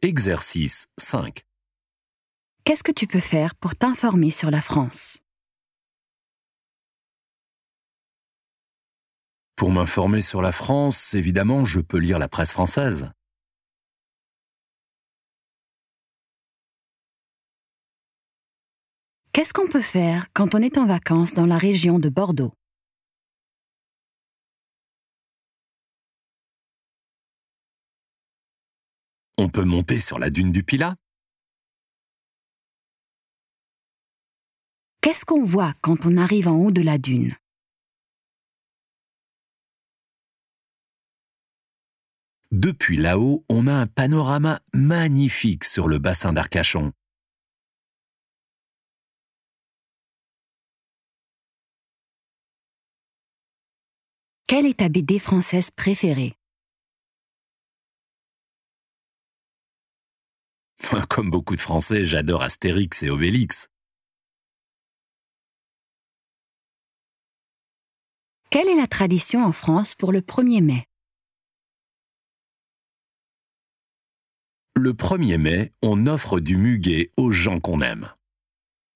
Exercice 5. Qu'est-ce que tu peux faire pour t'informer sur la France? Pour m'informer sur la France, évidemment, je peux lire la presse française. Qu'est-ce qu'on peut faire quand on est en vacances dans la région de Bordeaux? On peut monter sur la dune du Pilat. Qu'est-ce qu'on voit quand on arrive en haut de la dune? Depuis là-haut, on a un panorama magnifique sur le bassin d'Arcachon. Quelle est ta BD française préférée? Comme beaucoup de Français, j'adore Astérix et Obélix. Quelle est la tradition en France pour le 1er mai? Le 1er mai, on offre du muguet aux gens qu'on aime.